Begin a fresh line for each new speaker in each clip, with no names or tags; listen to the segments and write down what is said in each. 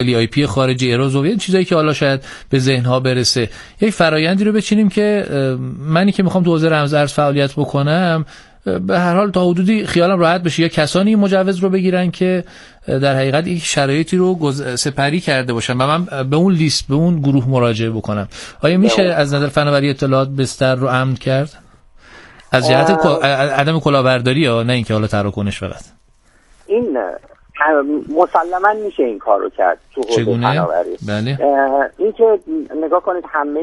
آی پی خارجی اروزو، چیزایی که حالا شاید به ذهن ها برسه، یک فرایندی رو بچینیم که منی که میخوام تو حوزه رمز ارز فعالیت بکنم به هر حال تا حدودی خیالم راحت بشه، یا کسانی مجوز رو بگیرن که در حقیقت این شرایطی رو سپری کرده باشن و من به اون لیست، به اون گروه مراجعه بکنم. آیا میشه از نظر فناوری اطلاعات بستر رو امن کرد از جهت عدم کلاهبرداری، یا نه اینکه حالا تراکنش فقط؟
این مسلماً میشه این کار رو کرد تو حوزه فناوری.
بله.
این که نگاه کنید همه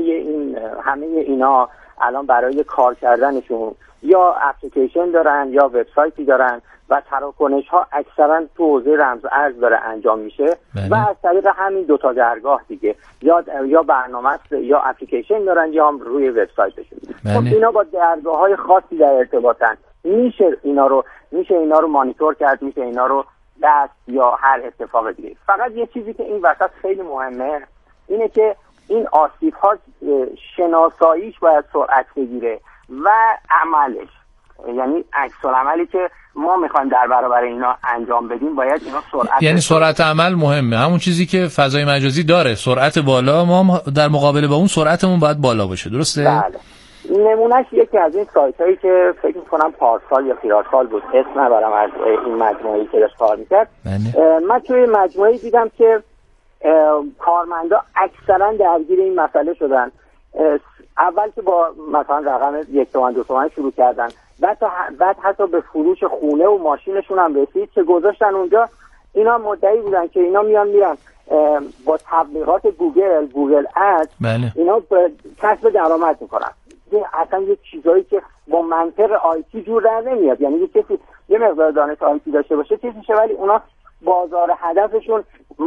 اینا الان برای کار کردنشون یا اپلیکیشن دارن یا وبسایتی دارن و تراکنش ها اکثرا تو حوزه رمز ارز داره انجام میشه. بله. و از طریق همین دوتا درگاه دیگه یا برنامه است یا اپلیکیشن دارن یا روی وبسایتشون.
بله.
خب اینا با درگاه های خاصی در ارتباطن، میشه اینا رو مانیتور کرد، میشه اینا رو دست یا هر اتفاق دیگه. فقط یه چیزی که این وسط خیلی مهمه اینه که این آسیب ها شناساییش باید سرعت بگیره و عملش، یعنی عکس العملی که ما میخوایم در برابر اینا انجام بدیم باید اینا سرعت،
یعنی سرعت عمل مهمه، همون چیزی که فضای مجازی داره سرعت بالا، ما در مقابل با اون سرعتمون باید بالا باشه. درسته؟
بله. نمونهش یکی از این سایت هایی که فکر میکنم پارسال یا خیارسال بود، اسم نبرم، از این مجموعه‌ای که داشت کار میکرد. من توی مجموعه‌ای دیدم که کارمندا اکثرا درگیر این مسئله شدن. اول که با مثلا رقم 1 تومن 2 تومن شروع کردن، بعد حتی به فروش خونه و ماشینشون هم رسید که گذاشتن اونجا. اینا مدعی بودن که اینا میرن با تبلیغات گوگل اد،
بله.
اینا کسب درآمد میکنن. این اصلا یه چیزایی که با منطق آیتی جور در نمیاد. یعنی کسی یه مقدار دانش آیتی داشته باشه چیز میشه، ولی اونا بازار هدفشون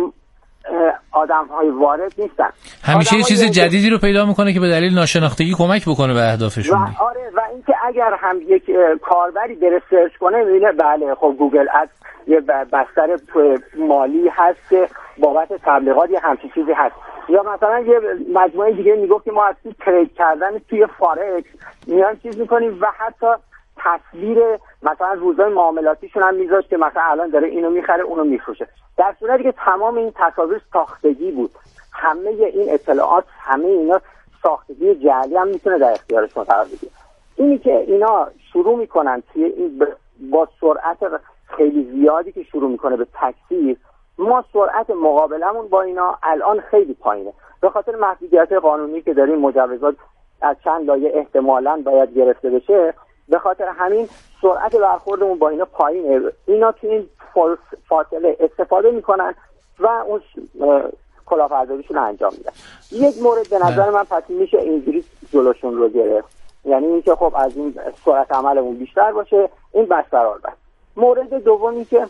آدم‌های وارد نیستن.
همیشه یه چیز جدیدی رو پیدا میکنه که به دلیل ناشناختگی کمک بکنه به اهدافشون.
و اینکه اگر هم یک کاربری بره سرچ کنه میبینه بله خب گوگل اد یه بستر مالی هست که بابت تبلیغات یه همچین چیزی هست. یا مثلا یه مجموعه دیگه میگفت که ما از ترید کردن توی فارکس میان چیز میکنیم و حتی تصویر مثلا روزهای معاملاتیشون هم میذاشت که مثلا الان داره اینو میخره اونو میفروشه، در صورتی که تمام این تصاویر ساختگی بود. همه این اطلاعات، همه اینا ساختگی جعلی هم میتونه در اختیارشون قرار بگیره. اینی که اینا شروع میکنن توی این با سرعت خیلی زیادی که شروع میکنه به تکثیر، ما سرعت مقابلمون با اینا الان خیلی پایینه به خاطر محدودیت قانونی که داریم. مجوزات از چند لایه احتمالاً باید گرفته بشه، به خاطر همین سرعت برخوردمون با اینا پایینه. اینا تو این فاصله استفاده میکنن و اون کلاهبرداریشون انجام میدن. یک مورد به نظر من پس میشه اینجوری جلوشون رو گرفت، یعنی اینکه خب از این سرعت عملمون بیشتر باشه، این بس قرار بست. مورد دومی که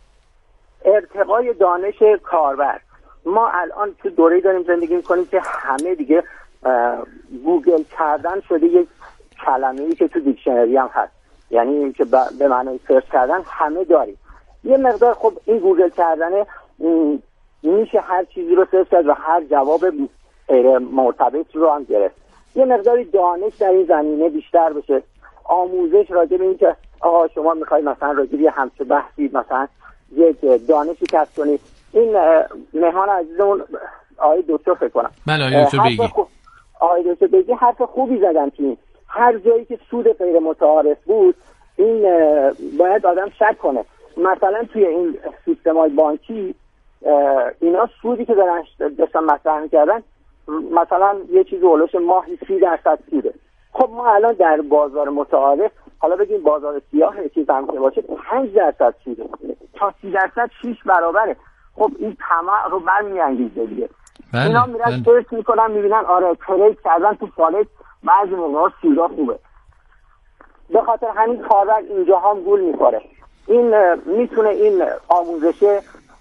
ارتقای دانش کاربر. ما الان تو دوره‌ای داریم زندگی میکنیم که همه دیگه گوگل کردن شده یک کلمه‌ای که تو دیکشنری هم هست، یعنی که به معنای سرچ کردن همه داریم. یه مقدار خب این گوگل کردنه میشه هر چیزی رو سرچ کرد و هر جواب غیر مرتبط رو هم گرفت. یه مقداری دانش در این زمینه بیشتر بشه، آموزش راجع به این که آقا شما میخواید مثلا راجع به همچه بحثی مثلا یک دانشی کسب کنید. این مهمان عزیزمون آقای دکتر فکر کنم،
بله آقای دکتر بگی،
آقای دکتر بگی حرف خوبی زدن که هر جایی که سود غیر متعارف بود این باید آدم شک کنه. مثلا توی این سیستم‌های بانکی اینا سودی که داشتن مطرح می‌کردن مثلا یه چیز اولش ماهی 30% سوده. خب ما الان در بازار متعارف، حالا بگیم بازار سیاه یه چیز هم که باشه 5% سوده، تا 30% 6 برابره. خب این طمع رو برمی‌انگیزه دیگه. اینا میرن سرچ میکنن میبینن آره ترید کردن تو فالت بعضی موقعا سودا خوبه. به خاطر همین کاربر اینجا هم گول میخوره. این میتونه این آموزشه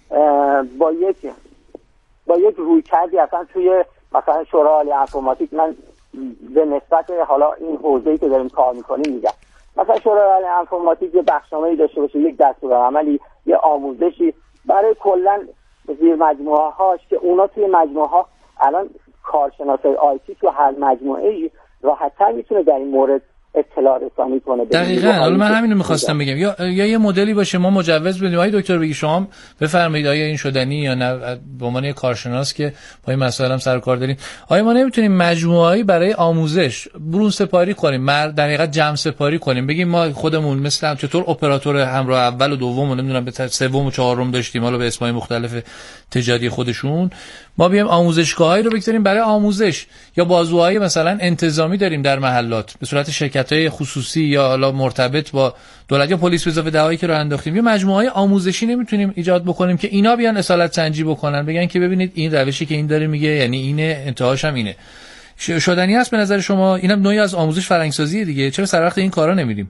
با یک رویکردی اصلا توی مثلا شورای عالی انفرماتیک، من به نسبت حالا این حوزه‌ای که داریم کار میکنیم میگم، مثلا شورای عالی انفرماتیک یه بخشنامه‌ای داشته باشه، یک دستورالعملی، یه آموزشی برای کلا زیر مجموعه هاش که اونا توی مجموعه ها الان کارشناسای آیتی تو هر مجموعه‌ای راحت‌تر میتونه در این مورد اطلاع رسانی کنه.
دقیقاً. حالا من همین رو می‌خواستم بگم، یا یه مدلی باشه ما مجوز بدیم. آقای دکتر بگی شما بفرمایید آیا این شدنی یا نه، به عنوان کارشناس که با این مسائل هم سر و کار دارین، آیا ما نمیتونیم مجموعه‌ای برای آموزش برون سپاری کنیم، در حقیقت جمع سپاری کنیم، بگیم ما خودمون مثلا چطور اپراتور همراه اول و دوم و نمیدونم به سوم و چهارم داشتیم، حالا به اسمای مختلف تجاری خودشون، ما بیایم آموزشگاهایی رو بگذاریم برای آموزش، یا بازوهای مثلا انتظامی داریم در محلات به صورت شرکت‌های خصوصی یا حالا مرتبط با دولت یا پلیس به اضافه دعایی که رو انداختیم، یه مجموعه آموزشی نمیتونیم ایجاد بکنیم که اینا بیان اصالت سنجی بکنن، بگن که ببینید این روشی که این داره میگه یعنی اینه، انتهاش هم اینه. شدنی هست به نظر شما؟ اینم نوعی از آموزش فرهنگسازی دیگه، چرا سر وقت این کارا نمیریم؟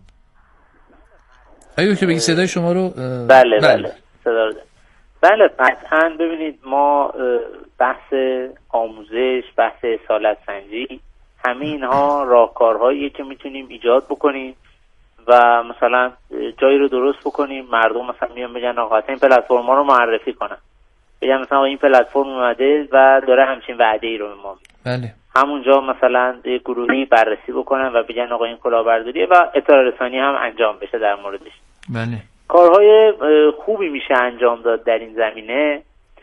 آیا که بگی صدای شما رو
بله صدا. بله قطعاً. ببینید ما بحث آموزش، بحث اصالت سنجی، همه اینها راهکارهاییه که میتونیم ایجاد بکنیم و مثلا جایی رو درست بکنیم، مردم مثلا میان بگن آقا این پلتفرما رو معرفی کنن، بگن مثلا این پلتفرم اومده و داره همچین وعده‌ای رو به ما میده.
بله.
همونجا مثلا یه گروهی بررسی بکنن و بگن آقا این کلاهبرداریه و اطلاع رسانی هم انجام بشه در موردش.
بله.
کارهای خوبی میشه انجام داد در این زمینه،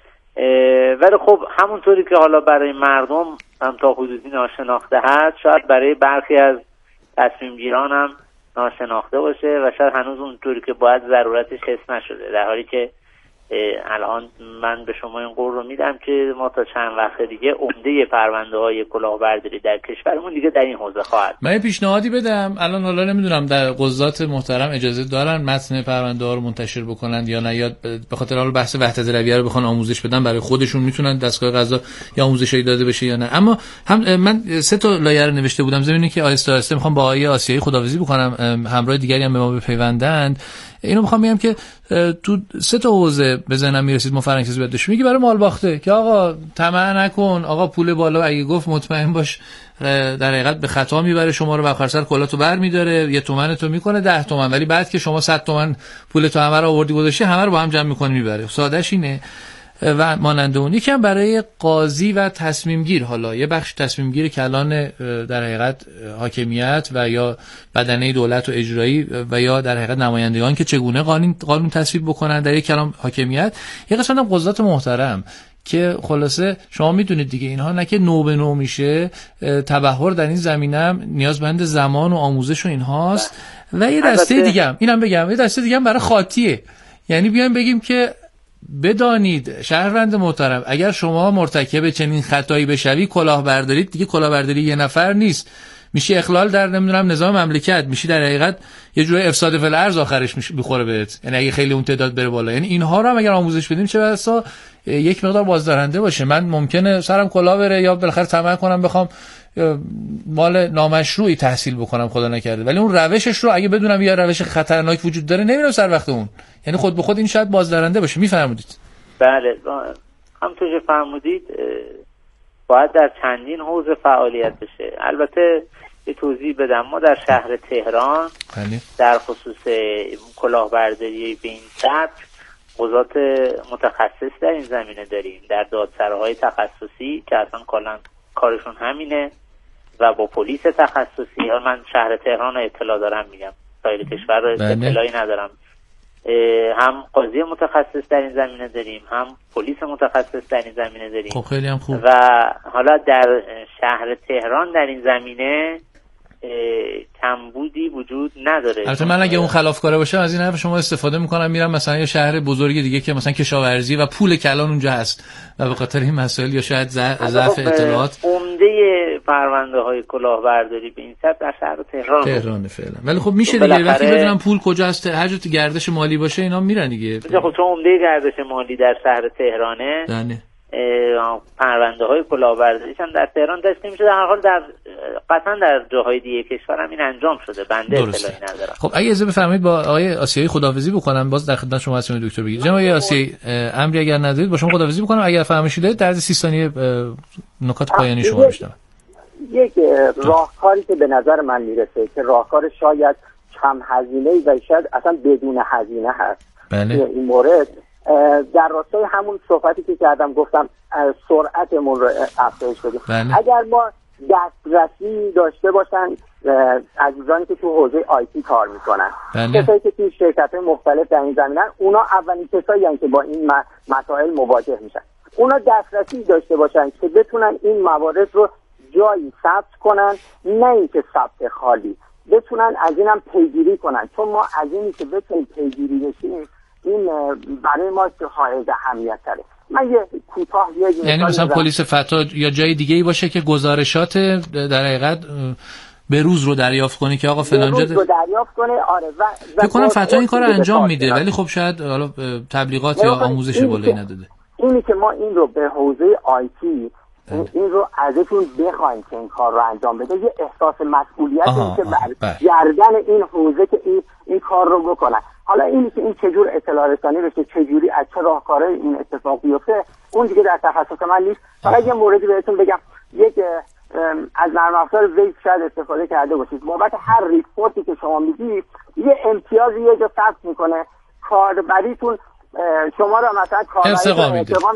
ولی خب همونطوری که حالا برای مردم هم تا حدودی ناشناخته هست، شاید برای برخی از تصمیم گیران هم ناشناخته باشه و شاید هنوز اونطوری که باید ضرورتش حس نشده، در حالی که الان من به شما این قول رو میدم که ما تا چند وقت دیگه عمده پرونده‌های کلاهبرداری در کشورمون دیگه در این حوزه خواهد.
من پیشنهادی بدم الان، حالا نمیدونم در قضات محترم اجازه دارن متن پرونده‌ها رو منتشر بکنن یا نه، یا به خاطر حال بحث وحدت رویه رو بخوان آموزش بدن برای خودشون میتونن دستگاه قضا یا آموزشی داده بشه یا نه. اما هم من 3 تا لایه رو نوشته بودم زمینی که آهسته آهسته میخوام با آقای آسیایی خداحافظی بکنم، همراه دیگری هم به ما بپیوندند. اینو میخوام بگم که تو 3 تا حوزه به ذهنم میرسید ما فرهنگسازی باید داشت. میگی برای مال باخته که آقا طمع نکن، آقا پول بالا اگه گفت مطمئن باش در حقیقت به خطا میبره شما رو و آخر سر کلاتو برمی‌داره، 1 تومن تو میکنه 10 تومن، ولی بعد که شما 100 تومن پول تو همه رو آوردی گذاشتی همه رو با هم جمع میکنه میبره. سادهش اینه و مانند اون. یکم برای قاضی و تصمیم گیر، حالا یه بخش تصمیم گیر کلان در حقیقت حاکمیت و یا بدنه دولت و اجرایی و یا در حقیقت نمایندگان که چگونه قانون تصویب بکنن، در یک کلام حاکمیت، یه قسمت هم قضات محترم که خلاصه شما میدونید دیگه اینها نه که نو به نو میشه، تبحر در این زمینه هم نیازمند زمان و آموزش و اینهاست. و یه دسته دیگه هم اینم بگم، یه دسته دیگه هم برای خاطیه، یعنی بیایم بگیم که بدانید شهروند محترم اگر شما مرتکب چنین خطایی بشوی کلاهبرداری دیگه کلاهبرداری یه نفر نیست، میشه اخلال در نمیدونم نظام مملکت، میشه در حقیقت یه جوری افساد فی الارض آخرش میخوره بهت، یعنی اگه خیلی اون تعداد بره بالا. یعنی اینها رو هم اگر آموزش بدیم چه بسا یک مقدار بازدارنده باشه. من ممکنه سرم کلاه بره یا بالاخره طمع کنم بخوام مال نامشروعی تحصیل بکنم خدا نکرده، ولی اون روشش رو اگه بدونم یا روش خطرناک وجود داره نمیرم سر وقت اون، یعنی خود به خود این شاید بازدارنده باشه. میفرمودید؟
بله همونطور که فرمودید باید در چندین حوزه فعالیت بشه. البته یه توضیح بدم، ما در شهر تهران در خصوص کلاهبرداری به این سبک قضات متخصص در این زمینه داریم، در دادسراهای تخصصی که اصلا کلا کارشون همینه و با پلیس تخصصی. من شهر تهران رو اطلاع دارم، میگم سایر کشور رو اطلاعی ندارم. هم قاضی متخصص در این زمینه داریم، هم پلیس متخصص در این زمینه داریم.
خب خیلی هم خوب.
و حالا در شهر تهران در این زمینه کمبودی وجود نداره.
البته من اگه اون خلافکاره باشه از این حرف شما استفاده میکنم، میرم مثلا یه شهر بزرگ دیگه که مثلا کشاورزی و پول کلان اونجا هست و به خاطر این مسائل یا شاید ضعف اطلاعات
عمده پرونده‌های کلاهبرداری به این سبک در شهر تهران
فعلا. ولی خب میشه دیگه وقتی بدونم پول کجاست، هر جا گردش مالی باشه اینا میرن دیگه.
خب چون عمده گردش مالی در شهر تهرانه، پرونده‌های کلاهبرداری هم در تهران داشته میشه. در هر حال در قطعا در جاهای دیگه کشور هم این انجام شده، بنده اطلاعی ندارم.
خب اگه اجازه بفرمایید با آقای آسیایی خداحافظی بکنم، باز در خدمت شما هستم دکتر بگید. جناب آقای آسیایی امری اگر ندارید با شما خداحافظی بکنم، اگر فرمایشید در 30 ثانیه نکات پایانی شما بشنوم.
یک راهکاری که به نظر من میرسه که راهکار شاید کم هزینه‌ای و شاید اصلا بدون هزینه هست.
بله.
این مورد در راستای همون صحبتی که کردم، گفتم سرعتمون رو افزایش بدیم.
بله.
اگر ما دسترسی داشته باشن عزیزانی که تو حوزه آیتی کار میکنن، کسایی که تو شرکت‌های مختلف در این زمینن، اونا اولین کسایی هستن که با این مسائل مواجه میشن. اونا دسترسی داشته باشن که بتونن این موارد رو جایی ثبت کنن، نه اینکه ثبت خالی، بتونن از اینم پیگیری کنن، چون ما از اینی که بتونیم پیگیری بشیم این برای ما حائز اهمیت تره. من یه کوتاه
یعنی مثلا پلیس فتا یا جای دیگه ای باشه که گزارشات در حقیقت به روز رو دریافت کنی که آقا فلان جا
رو دریافت کنه. آره
فکر کنم فتا این کارو انجام میده، ولی خب شاید حالا تبلیغات یا آموزش بالایی نداده.
اینی که ما این رو به حوزه آیتی این رو ازتون بخوایم که این کار رو انجام بده، یه احساس مسئولیت که گردن این حوزه که این کار رو بکنن. حالا اینی که این چجور اطلاع رسانی بشه، چجوری از چه راهکارهای این اتفاق بیفته، اون دیگه در تخصص من نیست. فقط یه موردی بهتون بگم، یک از نرم افزار ویب شاید استفاده کرده باشید، بابت هر ریپورتی که شما میدید یه امتیازی یه جا ثبت میکنه، کاربریتون شما رو مثلا کاربری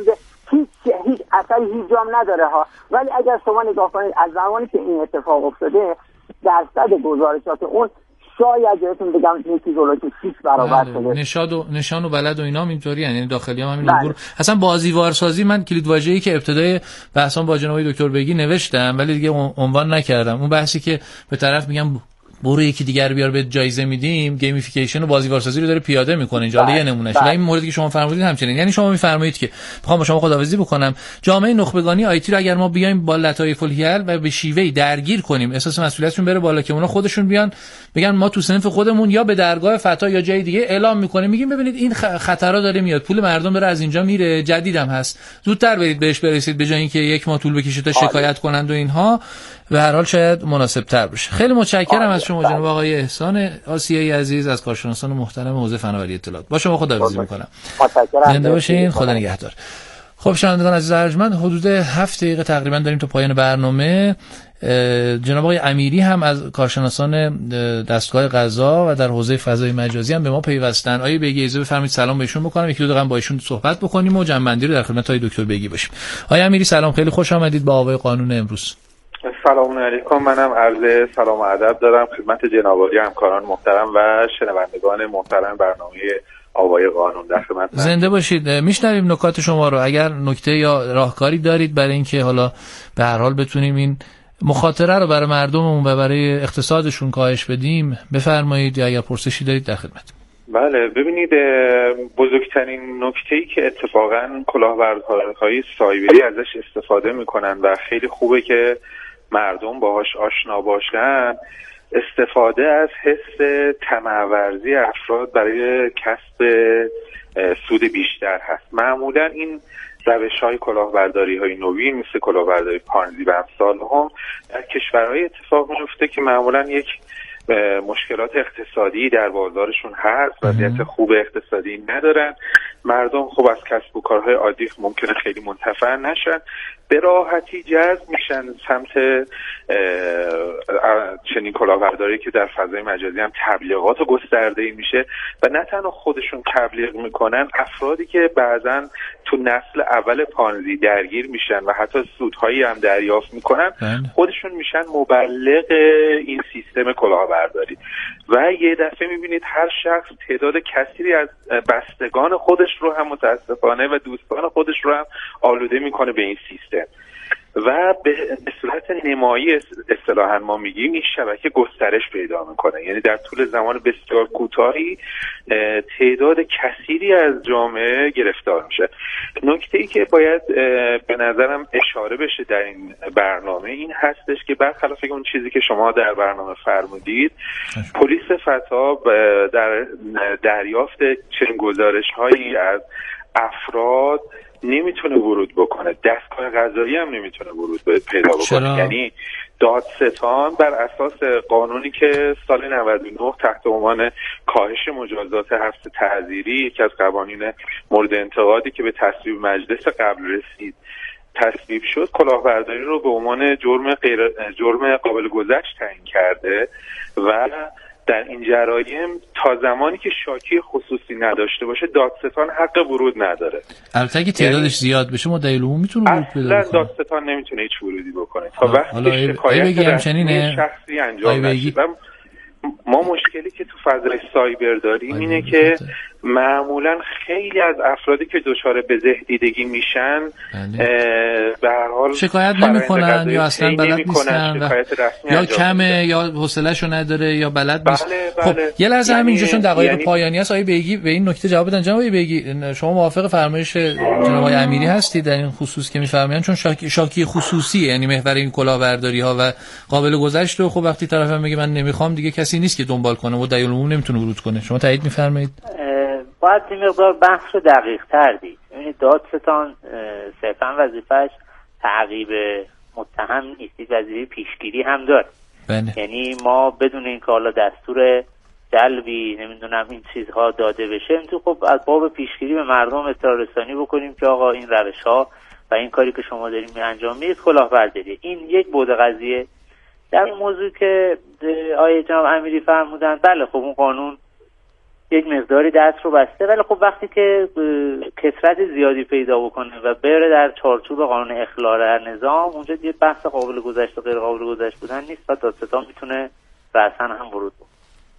هیچ اثری هیچ جام نداره ها. ولی اگر شما نگاه کنید از زمانی که این اتفاق افتاده، درصد گزارشات اون شاید بهتون بگم یکی جلوی 6 برابر شده.
نشان و بلد و اینا اینطوری، یعنی داخلی هم همین امور. اصلا بازیوارسازی من کلید واژه‌ای که ابتدای بحثم با جناب دکتر بگی نوشتم ولی دیگه عنوان نکردم، اون بحثی که به طرف میگم برو یکی دیگر بیار به جایزه میدیم، گیمفیکیشن و بازیوارسازی رو داره پیاده میکنه. اینجا یه نمونهش. این موردی که شما فرمودید همچنین، یعنی شما میفرمایید که میخوام با شما خداحافظی بکنم، جامعه نخبگانی آیتی رو اگر ما بیایم با لطایف الحیل و به شیوهی درگیر کنیم، احساس مسئولیتشون بره بالا که اونا خودشون بیان بگن ما تو صنف خودمون یا به درگاه فتا یا جای دیگه اعلام میکنیم، میگیم ببینید این خطرها داره میاد، پول مردم داره از اینجا میره، جدیدم هست، زودتر برید بهش برسید، به جای اینکه یک ماه طول بکشه تا شکایت کنند و اینها. به هر حال شاید مناسب تر بشه. خیلی متشکرم از شما جناب آقای احسان آسیایی عزیز از کارشناسان محترم حوزه فناوری اطلاعات. با شما خداحافظی میکنم. زنده باشین، خدا نگهدار. خب شنوندگان عزیز ارجمند، حدود 7 دقیقه تقریبا داریم تا پایان برنامه. جناب آقای امیری هم از کارشناسان دستگاه قضا و در حوزه فضای مجازی هم به ما پیوستن. آقای بگی اجازه بفرمایید سلام بهشون بکنم، یکی دو دقیقه با ایشون صحبت بکنیم و جنبندی رو در خدمت آقای دکتر بگی باشیم. آقای امیری سلام، خیلی خوش آمدید با آقای قانون امروز.
سلام علیکم. منم عرض سلام و ادب دارم خدمت جناب عالی همکاران محترم و شنوندگان محترم برنامه آوای قانون. در خدمت
زنده باشید. میشنویم نکات شما رو. اگر نکته یا راهکاری دارید برای اینکه حالا به هر حال بتونیم این مخاطره رو برای مردممون و برای اقتصادشون کاهش بدیم بفرمایید، یا اگر پرسشی دارید در خدمت.
بله، ببینید بزرگترین نکته‌ای که اتفاقا کلاهبردارهای سایبری ازش استفاده میکنن و خیلی خوبه که مردم باهاش آشنا باشن، استفاده از حس طمع‌ورزی افراد برای کسب سود بیشتر هست. معمولا این روش‌های کلاهبرداری‌های نوین مثل کلاهبرداری پانزی و امثال هم در کشورهای اتفاق میفته که معمولا یک مشکلات اقتصادی در بازارشون هست، وضعیت خوب اقتصادی ندارن، مردم خب از کسب و کارهای عادی ممکنه خیلی منتفع نشن، به راحتی جذب میشن سمت چنین کلاهبرداری که در فضای مجازی هم تبلیغات گسترده‌ای میشه و نه تنها خودشون تبلیغ میکنن، افرادی که بعضن تو نسل اول پانزی درگیر میشن و حتی سودهایی هم دریافت میکنن خودشون میشن مبلغ این سیستم کلاهبرداری و یه دفعه میبینید هر شخص تعداد کثیری از بستگان خودش رو هم متاسفانه و دوستان خودش رو هم آلوده میکنه به این سیستم و به صورت نمایی اصطلاحاً ما میگیم این شبکه گسترش پیدا میکنه. یعنی در طول زمان بسیار کوتاهی تعداد کثیری از جامعه گرفتار میشه. نکته‌ای که باید به نظرم اشاره بشه در این برنامه این هستش که برخلاف اون چیزی که شما در برنامه فرمودید، پلیس فتا در دریافت چنین گزارش‌هایی از افراد نمیتونه ورود بکنه، دستگاه قضایی هم نمیتونه ورود پیدا بکنه. یعنی دادستان بر اساس قانونی که سال 99 تحت عنوان کاهش مجازات حبس تعزیری، یکی از قوانین مورد انتقادی که به تصویب مجلس قبل رسید تصویب شد، کلاهبرداری رو به عنوان جرم قابل گذشت تعیین کرده و در این جرایم تا زمانی که شاکی خصوصی نداشته باشه دادستان حق ورود نداره.
البته که تعدادش زیاد بشه مدعی العموم میتونه ورود پیدا کنه.
دادستان نمیتونه هیچ ورودی بکنه تا وقتی شکایت رسمی شخصی انجام نشه. ما مشکلی که تو فضای سایبر داریم اینه که معمولا خیلی از افرادی که دچار بزهدیدگی میشن به هر حال
شکایت نمیکنن یا اصلا بلد نیستن یا کمه یا حوصله‌شو نداره یا بلد نیست. خب یه لحظه همینجا چون دقایق پایانی است آقای بیگی به این نکته جواب بدن. جناب بیگی شما موافق فرمایش جناب آقای امیری هستید در این خصوص که میفرمایند چون شاکی خصوصیه، یعنی محور این کلاهبرداری ها و قابل گذشت و خب وقتی طرفم میگه من نمیخوام دیگه کسی نیست که دنبال کنه و مدعی العموم نمیتونه ورود کنه. شما تایید میفرمایید؟
باید این مقدار بحث رو دقیق تر دید. یعنی دادستان صرفا وظیفه‌اش تعقیب متهم نیست، وظیفه پیشگیری هم داره. یعنی ما بدون این که حالا دستور جلبی نمیدونم این چیزها داده بشه تو خب از باب پیشگیری به مردم اطلاع رسانی بکنیم که آقا این روش‌ها و این کاری که شما داریم انجام میدید کلاهبرداری. این یک بود قضیه. در موضوع که آیه جناب امیری فرمودن بله خب اون قانون یک مقداری دست رو بسته، ولی خب وقتی که کثرت زیادی پیدا بکنه و بره در چارچوب قانون اخلال نظام اونجا دیگه بحث قابل گذشت و غیر قابل گذشت بودن نیست و دادستان میتونه رأساً هم ورود بکنه.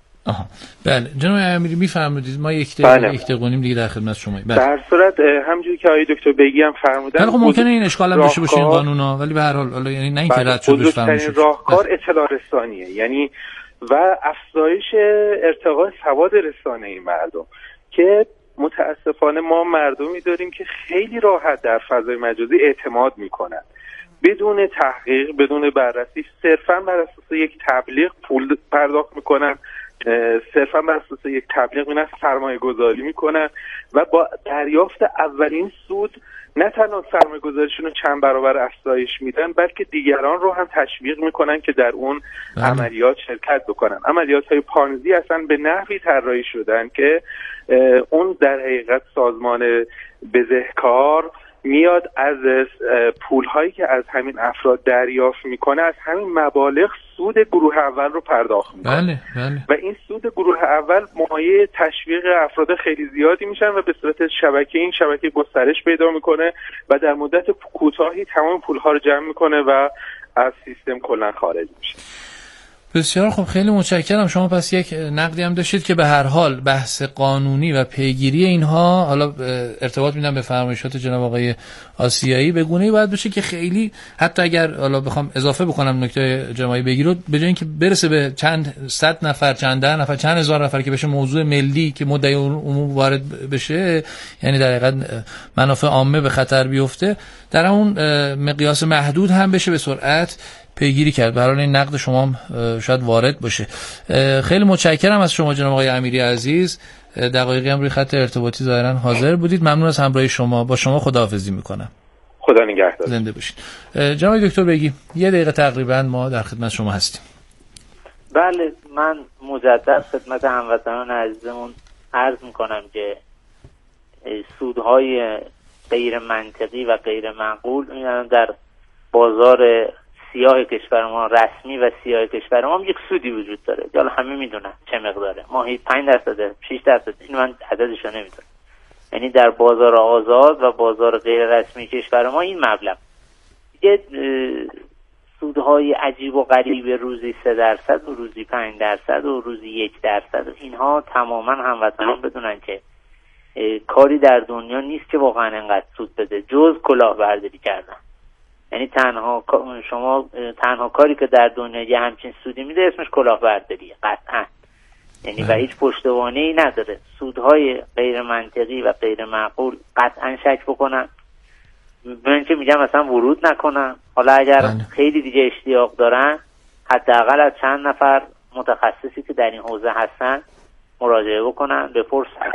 بله جناب امیری میفرمودید ما یک دقیقه دیگه در خدمت شما.
در صورت همونجوری که آقای دکتر بیگی هم فرمودن
خب ممکنه این اشکال هم داشته باشه این قانونا، ولی به هر حال یعنی نه اینکه رد شده
بزرگترین راهکار اطلاع رسانیه، یعنی و افزایش ارتقاء سواد رسانه‌ای مردم که متاسفانه ما مردمی داریم که خیلی راحت در فضای مجازی اعتماد میکنن بدون تحقیق بدون بررسی، صرفا بر اساس یک تبلیغ پول پرداخت میکنن، صرفا بر اساس یک تبلیغ میرن سرمایه گذاری میکنن و با دریافت اولین سود نه تنها سرمایه گذاریشون رو چند برابر افزایش میدن بلکه دیگران رو هم تشویق میکنن که در اون عملیات شرکت بکنن. عملیات های پانزی اصلا به نحوی طراحی شدن که اون در حقیقت سازمان بزهکار میاد از پولهایی که از همین افراد دریافت میکنه از همین مبالغ سود گروه اول رو پرداخت میکنه.
بله.
و این سود گروه اول مایه تشویق افراد خیلی زیادی میشن و به صورت این شبکه گسترش پیدا میکنه و در مدت کوتاهی تمام پولها رو جمع میکنه و از سیستم کلا خارج میشه.
بسیار خب خیلی متشکرم. شما پس یک نقدی هم داشتید که به هر حال بحث قانونی و پیگیری اینها حالا ارتباط میدم به فرمایشات جناب آقای آسیایی به گونه‌ای باید بشه که خیلی حتی اگر حالا بخوام اضافه بکنم نکته جناب بیگی رو به جای اینکه برسه به چند صد نفر چند ده نفر چند هزار نفر که بشه موضوع ملی که مدعی عموم وارد بشه، یعنی در حقیقت منافع عامه به خطر بیفته، در اون مقیاس محدود هم بشه به سرعت پیگیری کرد. به هر حال این نقد شما هم شاید وارد باشه. خیلی متشکرم از شما جناب آقای امیری عزیز. دقایقی هم روی خط ارتباطی ظاهرا حاضر بودید. ممنون از همراهی شما. با شما خداحافظی میکنم.
خدا نگهدار.
زنده باشید. جناب دکتر بیگی یه دقیقه تقریبا ما در خدمت شما هستیم.
بله من مجدد خدمت هموطنان عزیزمون عرض میکنم که سودهای غیر منطقی و غیر معقول در بازار سیاه کشور ما رسمی و سیاه کشور ما یک سودی وجود داره. حالا همه میدونن چه مقداره، ماهی 5%، 6%، این من عددشو نمیدونم. یعنی در بازار آزاد و بازار غیر رسمی کشور ما این مبلغ دیگه سودهای عجیب و غریب روزی 3% و روزی 5% و روزی 1%، اینها تماما هموطنان بدونن که کاری در دنیا نیست که واقعا انقدر سود بده جز کلاهبرداری کردن. یعنی تنها کاری که در دنیا یه همچین سودی میده اسمش کلاهبرداریه قطعا. یعنی و هیچ پشتوانه‌ای نداره. سودهای غیر منطقی و غیر معقول قطعا شک بکنن. من که میگم مثلا ورود نکنن. حالا اگر خیلی دیگه اشتیاق دارن حداقل از چند نفر متخصصی که در این حوزه هستن مراجعه بکنن بپرسن.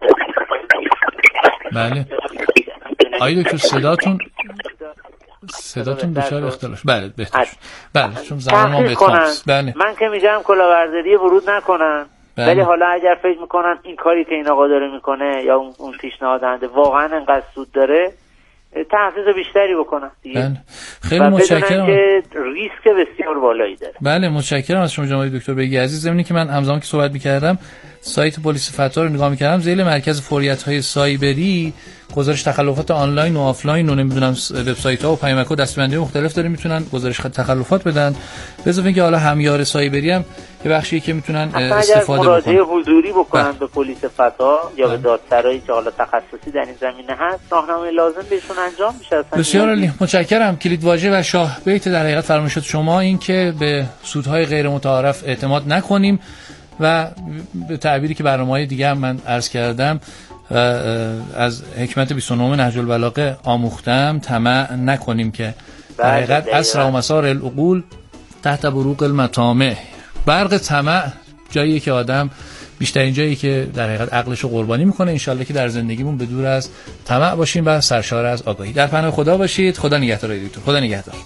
بله. آیا دکتر صداتون دچار اختلاف؟ بله بهتر شد. بله چون زمان ما بهتاست. بله.
من که میگم کلاهبرداری ورود نکنن.
بله.
ولی حالا اگر فکر میکنن این کاری که این آقا داره میکنه یا اون پیشنهاد دهنده واقعا انقدر سود داره تحقیق بیشتری بکنن دیگه.
خیلی متشکرم
که ریسک بسیار بالایی داره.
بله متشکرم از شما جناب دکتر بیگی عزیز. زمینی که من همزمان که صحبت می‌کردم سایت پلیس فتا رو نگاه می‌کردم، ذیل مرکز فوریت‌های سایبری گزارش تخلفات آنلاین و آفلاین و نمیدونم وبسایت‌ها و پیامک و دستبندی مختلف داره، میتونن گزارش تخلفات بدن. به اضافه اینکه حالا همیار سایبری هم یه بخشیه که میتونن استفاده بکنن.
مراجعه حضوری بکنن به پلیس فتا یا به دادسرایی که حالا تخصصی در این زمینه هست، راهنمای لازم بهشون انجام میشه.
بسیار عالی، متشکرم. کلیدواژه و شاه بیت در حقیقت فرمایشات شما این که به سودهای غیر متعارف اعتماد نکنیم و به تعبیری که برنامه‌های دیگه هم من عرض کردم از حکمت 29 نهج البلاغه آموختم، طمع نکنیم که در حقیقت اسرع و مسار العقول تحت بروق المطامع. برق طمع جاییه که آدم بیشترین جایی که در حقیقت عقلشو قربانی میکنه. انشالله که در زندگیمون به دور از طمع باشیم و سرشار از آگاهی. در پناه خدا باشید. خدا نگهدار دکتر. خدا نگهدار.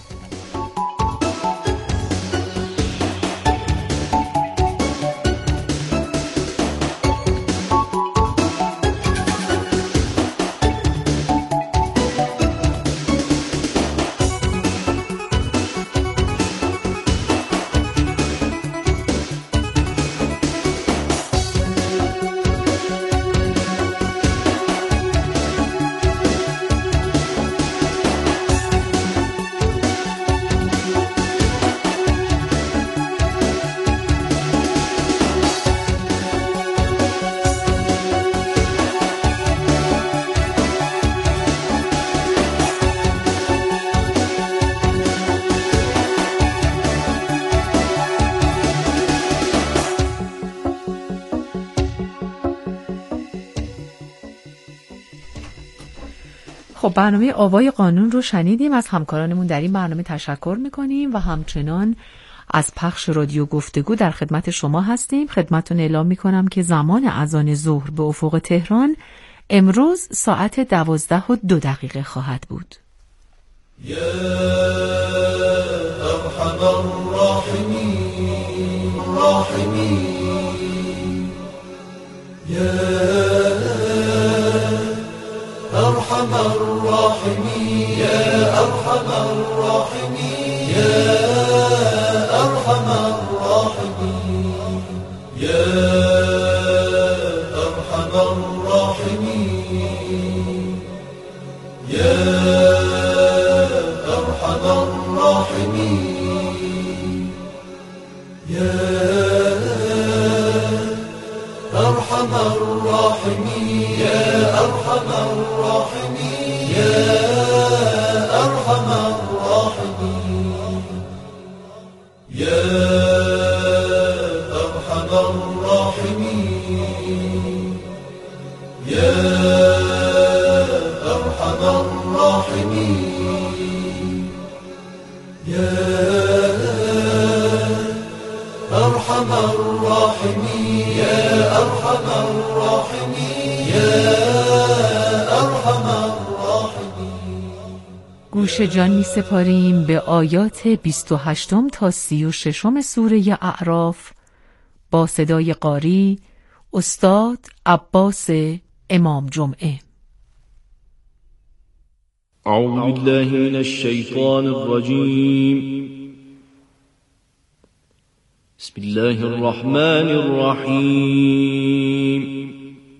خب برنامه آوای قانون رو شنیدیم. از همکارانمون در این برنامه تشکر میکنیم و همچنان از پخش رادیو گفتگو در خدمت شما هستیم. خدمتتون اعلام میکنم که زمان اذان ظهر به افق تهران امروز ساعت 12:02 خواهد بود.
یا ارحم الراحمین راحمین یا ارحم الراحمین یا ارحم الراحمین یا ارحم الراحمین یا ارحم الراحمین یا ارحم الراحمین یا ارحم الراحمین یا ارحم الراحمین یا ارحم الراحمین یا ارحم الراحمین یا ارحم الراحمین یا ارحم الراحمین یا ارحم الراحمین یا ارحم الراحمین.
گوش جان می سپاریم به آیات 28 تا 36 سوره اعراف با صدای قاری استاد عباس امام جمعه.
اعوذ بالله من الشیطان الرجیم. بسم الله الرحمن الرحیم.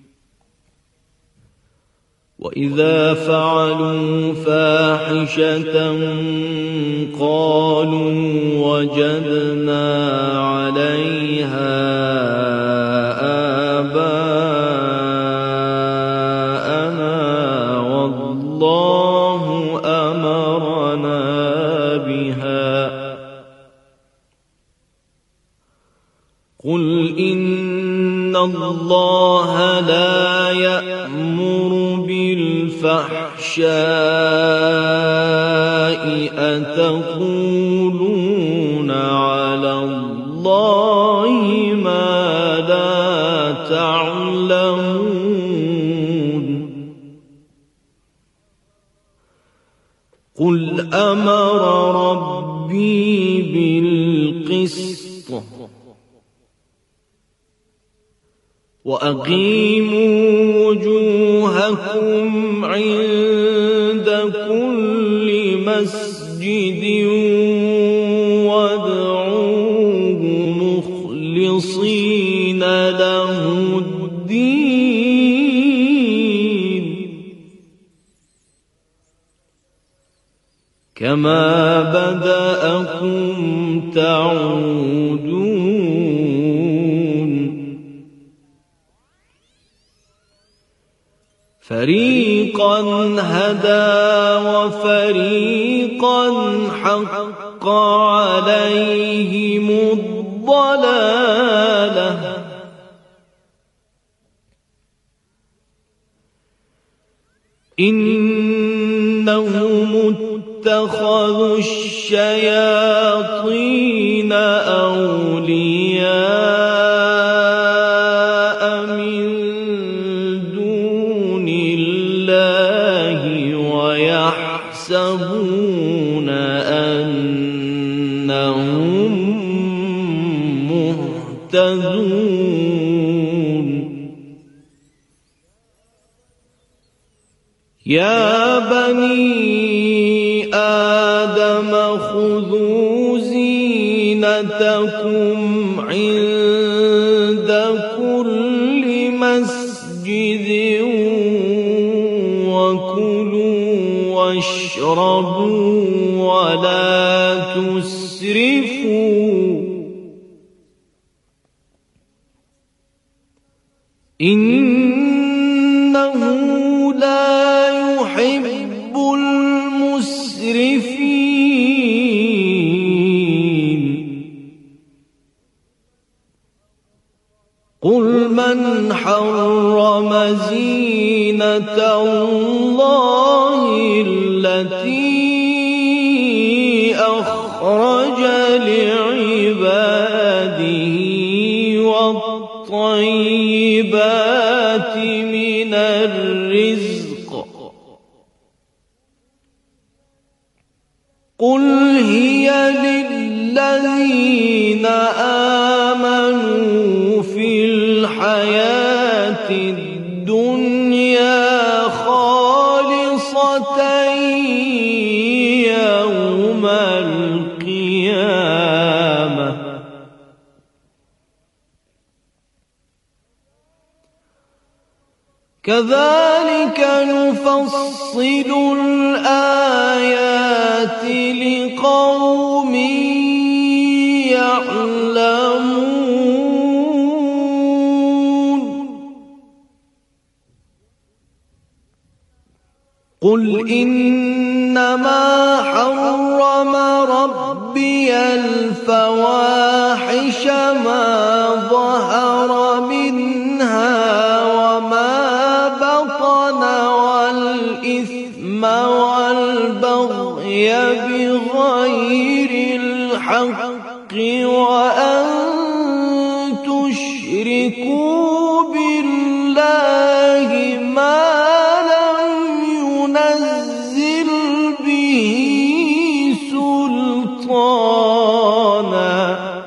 وَإِذَا فَعَلُوا فَاحِشَةً قَالُوا وَجَدْنَا عَلَيْهَا آبَاءَنَا وَاللَّهُ أَمَرَنَا بِهَا قُلْ إِنَّ اللَّهَ لَا يَأْمُرُ بالفحشاء أتقولون على الله ما لا تعلمون قل أمر ربي بالقسط وأقيموا وجوهكم عند كل مسجد مسجد وادعوه مخلصين له الدين كما بدأكم تعودون فريقا هدى وفريقا حق عليهم الضلالة إنهم اتخذوا الشياطين أولياء من دون الله ويحسبون أنهم مهتدون يا بني آدم خذوا زينتكم عند كل مسجد وكلوا واشربوا ولا تسرفوا إنه لا يحب المسرفين قل من حرم زينة الله التي أخرج لعباده والطيبات من الرزق قل هي للذين آمنوا في الحياة الدنيا خالصة يوم القيامة كذلك نفصل الآيات لقوم يعلمون قل إنما حرم ربي الفواحش ما ظهر منها وما بطن والإثم والبغي بغير الحق وأن تشركوا بالله ما لم ينزل به سلطانا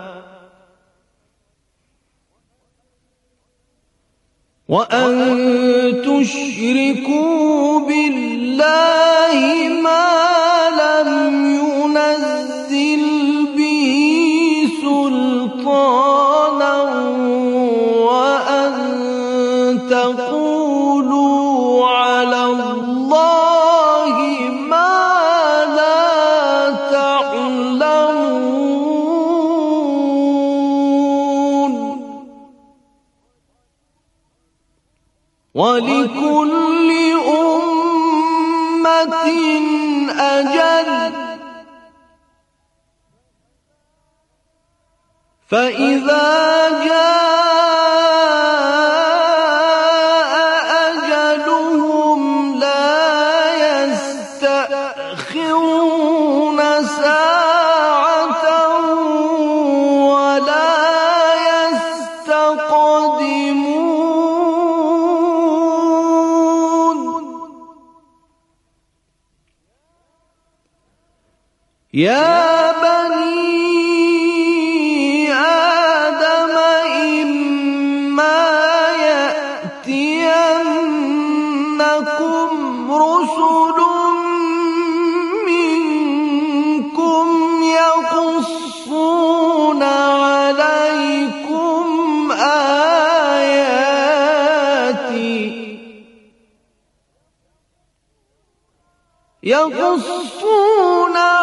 وأن تشركوا بالله ما لم ينزل به سلطانا وأن تقولوا على الله ما لا تعلمون ولكل أمة أجل فإذا جاء أجلهم لا يستأخرون ساعة ولا يستقدمون يا بني آدم إما يأتينكم رسل منكم يقصون